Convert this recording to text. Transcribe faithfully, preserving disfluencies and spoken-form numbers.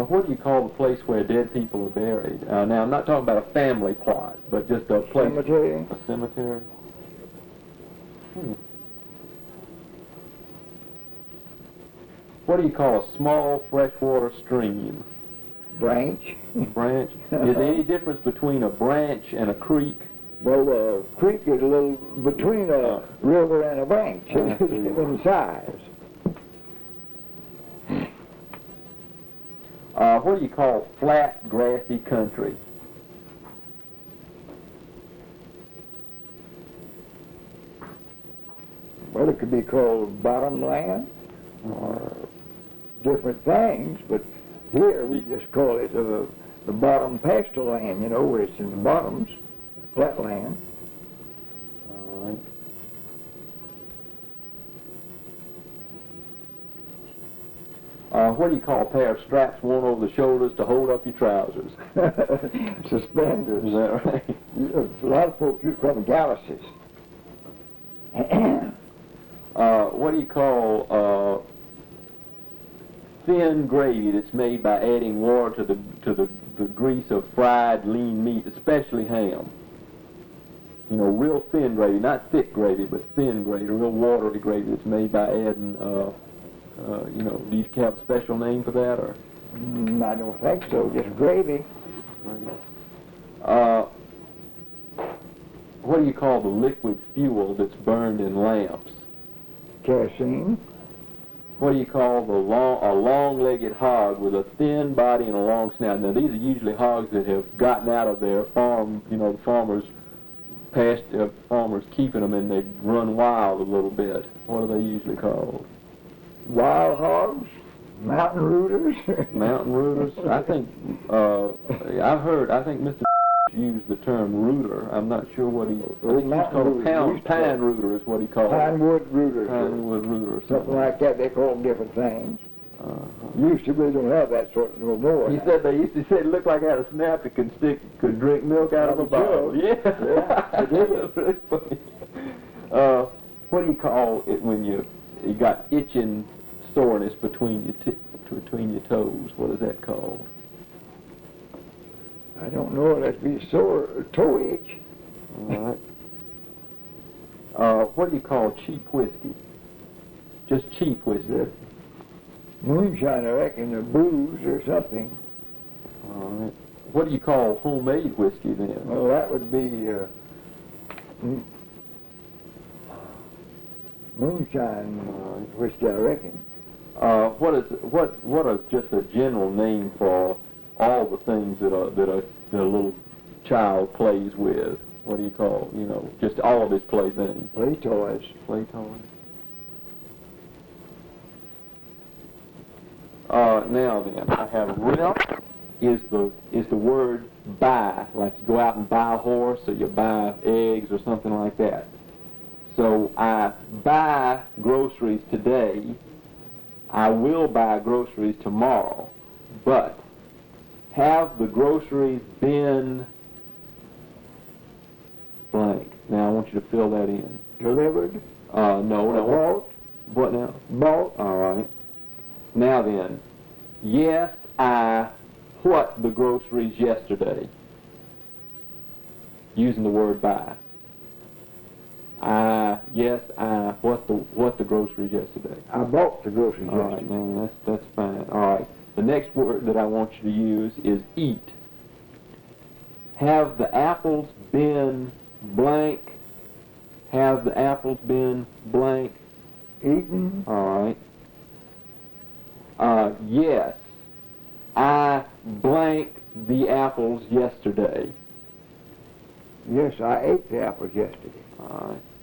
what do you call the place where dead people are buried? Uh, now, I'm not talking about a family plot, but just a place. Cemetery. A cemetery. Hmm. What do you call a small freshwater stream? Branch. Branch. Is there any difference between a branch and a creek? Well, a creek is a little between a river and a branch in size. Uh, what do you call flat, grassy country? Well, it could be called bottomland or different things, but here we just call it the, the bottom pasture land, you know, where it's in the bottoms, flat land. All right. Uh, what do you call a pair of straps worn over the shoulders to hold up your trousers? Suspenders. Is that right? A lot of folks use them galluses. uh, what do you call uh, thin gravy that's made by adding water to the to the, the grease of fried lean meat, especially ham? You know, real thin gravy, not thick gravy, but thin gravy, real watery gravy that's made by adding. Uh, Uh, you know, do you have a special name for that, or? Mm, I don't think so. Just gravy. Uh, what do you call the liquid fuel that's burned in lamps? Kerosene. What do you call the long, a long-legged hog with a thin body and a long snout? Now, these are usually hogs that have gotten out of their farm. You know, the farmers, past uh, farmers keeping them, and they run wild a little bit. What are they usually called? Wild hogs, mountain rooters. Mountain rooters. I think uh, I've heard. I think Mister used the term rooter. I'm not sure what he. I think he's called pound, pine rooter is what he called Pine it. wood rooters. Pine wood rooter. Or something like that. They call them different things. Uh-huh. Used to, we don't have that sort no more. He now. said they used to say it looked like it had a snap that could stick, could drink milk out of a bottle. Yeah, yeah, it is. That's really funny. Uh, what do you call it when you you got itching soreness between your t between your toes? What is that called? I don't know. That'd be sore toe itch. All right. Uh, what do you call cheap whiskey? Just cheap whiskey. The moonshine, I reckon, or booze or something. All right. What do you call homemade whiskey then? Well, that would be uh, m moonshine uh, whiskey, I reckon. Uh, what is what what is just a general name for all the things that a that a, that a little child plays with? What do you call, you know, just all of his playthings? Play toys. Play toys. Uh, now then, I have real is the is the word buy, like you go out and buy a horse or you buy eggs or something like that. So I buy groceries today. I will buy groceries tomorrow, but have the groceries been blank? Now I want you to fill that in. Delivered? Uh, no, no. Bought? What now? Bought? All right. Now then, yes, I what the groceries yesterday. Using the word buy. I yes, I what the what the groceries yesterday. I bought the groceries All yesterday. right, man, that's that's fine. All right. The next word that I want you to use is eat. Have the apples been blank? Have the apples been blank? Eaten? All right. Uh, yes, I blanked the apples yesterday. Yes, I ate the apples yesterday. All right.